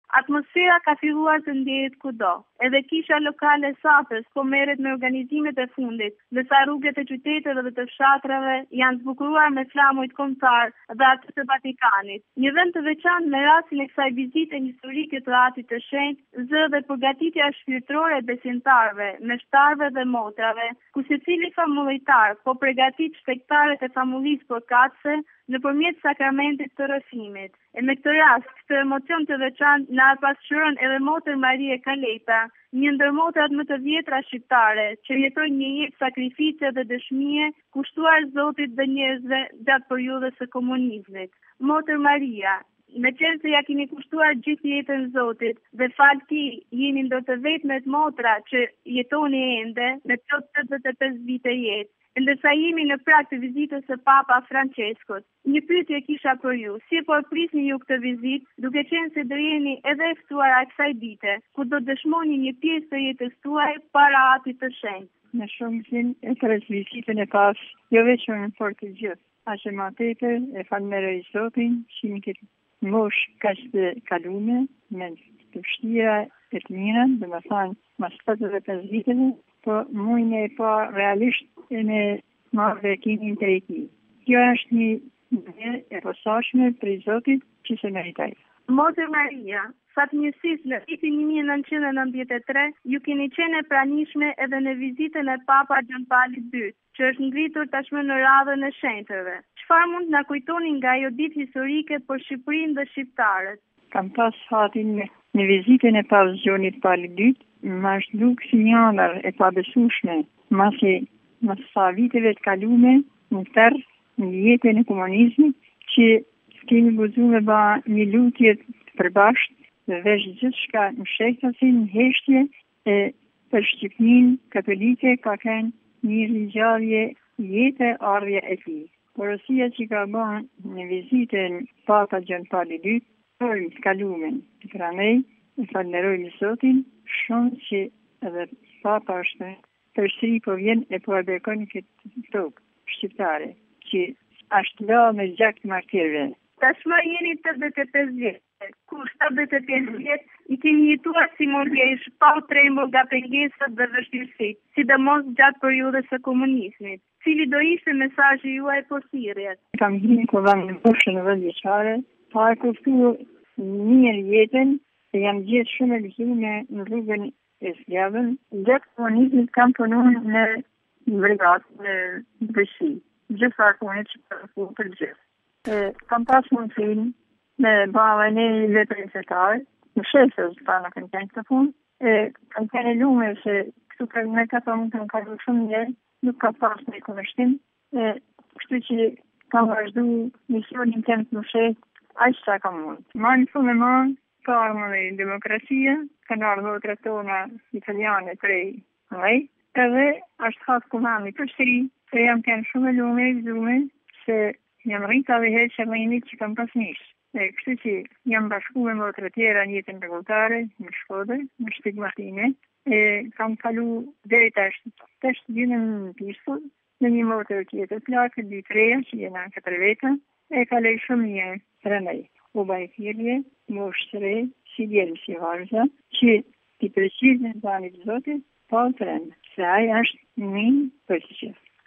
Atmosfera ka filluar të ndjehet kudo. Edhe kisha lokale sapës po merret me organizimet e fundit, ndërsa rrugët e qyteteve dhe të fshatrave janë zbukuruar me flamujt kombëtar dhe atë të Vatikanit. Një vend të veçantë me rastin e kësaj vizite historike të Atit të Shenjtë zë dhe përgatitja shpirtërore e besimtarëve, meshtarëve dhe motrave, ku secili famullitar po përgatit shpektaret e famullisë përkatëse nëpërmjet sakramentit të rrëfimit. E me këtë rast, këtë emocion të veçantë na pasqyron edhe motër Marie Kaleta, një ndër motrat më të vjetra shqiptare, që jetojnë një jetë sakrifice dhe dëshmie, kushtuar Zotit dhe njerëzve gjatë periudhës së komunizmit. Motër Maria, me qenë se ja keni kushtuar gjithë jetën Zotit dhe fal Tij jeni ndër të vetmet motra që jetoni ende me plot 85 vite jetë. Ndërsa jemi në prag të vizitës së Papa Franceskut. Një pyetje kisha për ju, si po prisni ju këtë vizitë, duke qenë se do jeni edhe e ftuara kësaj dite, ku do dëshmoni një pjesë të jetës tuaj para Atit të Shenjtë. Në shumë zin e kërës vizitën e pas, jo veçën për të gjithë. A që ma tepër e falënderoj Zotin, që më këtë mosh kaq të kalume, me të vështira e të mira, dhe më thanë, mas 75 viteve, po mujnë e pa realisht e me marrë vekimin të eki. Kjo është një e posaçme për Zotit që se meritaj. Motër Maria, fatmirësisht në vitin 1993, ju keni qenë e pranishme edhe në vizitën e Papa Gjon Pali II, që është ngritur tashmë në radhën e shenjtëve. Çfarë mund na kujtoni nga ajo ditë historike për Shqipërinë dhe shqiptarët? Kam pas hatin në vizitën e Papës Gjonit Pali II, më është duk sinjalar e pabesueshme, masi mas sa viteve të kalume në tërë në jetën e komunizmit, që kemi guxuar me ba një lutje të përbashkët dhe vesh gjithçka në shehtasin, në heshtje e për Shqipërinë katolike ka kënë një ringjallje jetë ardhja e tij. Porosia që ka bën në vizitën Papa Gjon Pali II, për të kalumen të pranej, e falënderojmë Zotin shumë që edhe Papa është përsëri po vjen e po e bekon këtë tokë shqiptare, që është la me gjak të martirëve. Tashmë jeni 85 vjetë, ku 75 vjetë i keni jetuar si mundjesh, pa u trembull nga pengesat dhe vështirësitë, sidomos gjatë periudhës së komunizmit. Cili do ishte mesazhi juaj për thirrjet? Kam hyrë kur vam në moshën 90 vjeçare, pa e kuptuar mirë jetën, se jam gjithë shumë e lëzume në rrugën e zgjavën. Gjatë komunizmit kam punuar në brigadë në Greqi, gjithë arkunit që për gjithë. Kam pas mundësin me bava një vetë fetar, në shesës pa në kanë kënë të punë, kam kënë lume se këtu për me ka tonë të më kalu shumë njerë, nuk ka pas me kërështim, kështu që kam vazhdu misionin të më shetë, aqë sa kam mund. Marë shumë e marë, ka armë dhe demokracia, kanë ardhë dhe tona italiane prej mëj, edhe është hasë kumami përsëri, se jam kënë shumë e lume e vëzume, se jam rrita dhe heqë që rrejnit që kam pas nishë. Kështu që jam bashku me motrë tjera në jetën rregulltare, në Shkodër, në Shtigmatine, kam kalu deri të shtigjinën në Pishtull, në një motrë tjetër plakë, 2-3, që jena 4 veta, e kalej shumë një rënej. U bajfirje, më ushtre, si djelë si varza, që ti preqizë në banit Zotit, pa të rënë, se aja është minë për të gjithë.